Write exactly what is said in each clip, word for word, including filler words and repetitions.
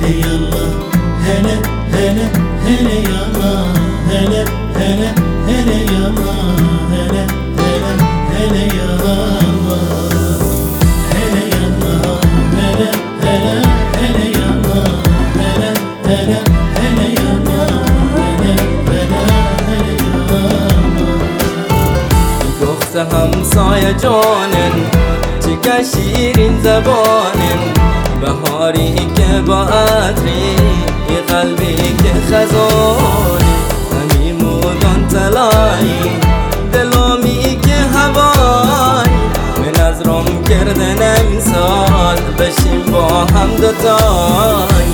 yalla hele hele hele yalla hele hele hele yalla hele hele hele yalla hele yalla hele hele hele yalla hele hele hele yalla hele hele hele yalla گفت همسایه جانن چه شیرین زبانن بهاری که با عطری یه قلبی که خزانی همیمودان تلایی دلامی که هوایی من از روم کردن امسال بشیم با هم دوتایی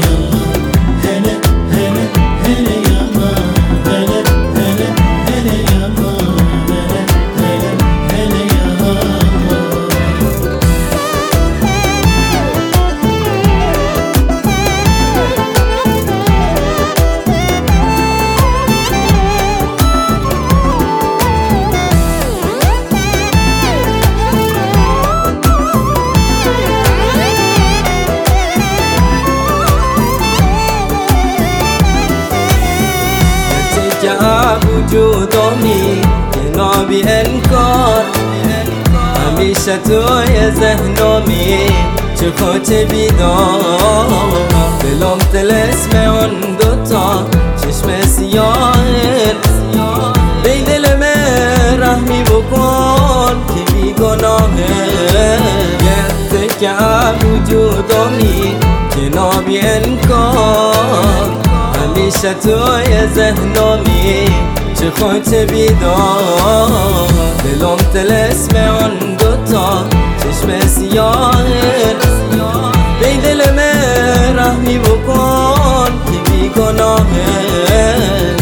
وجودمی جنابی انکار همیشه توی ذهنمی چه خوچ بیدار دلم طلسم اون دوتا چشم سیاهن بی دل من رحمی بکن که بی گناهه یه تکه وجودمی جنابی انکار همیشه توی ذهنمی چه خوچ بیدار دلم طلسم اون دوتا چشم سیاهن بی دل من رحمی بکن که بی گناهه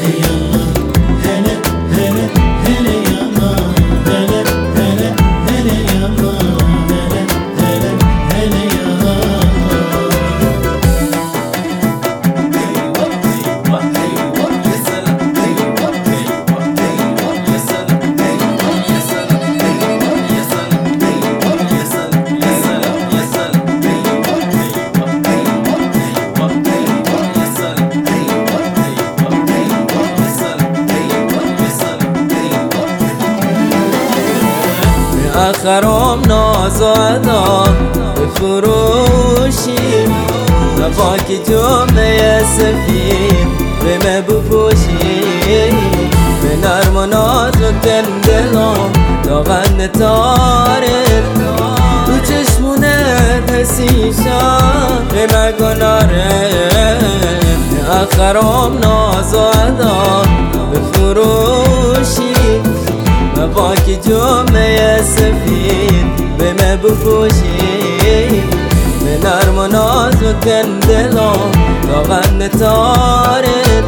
آخرام ناز و ادا بفروشی نبا که جمله سفید به من بپوشی به نرم و نازک دلم داغن تاره تو چشمونت حسیشم به من گناره آخرام ناز و ادا بفروشی با که جمعه سفید به من بپوشی به نرم و نازک دلم داغن تاره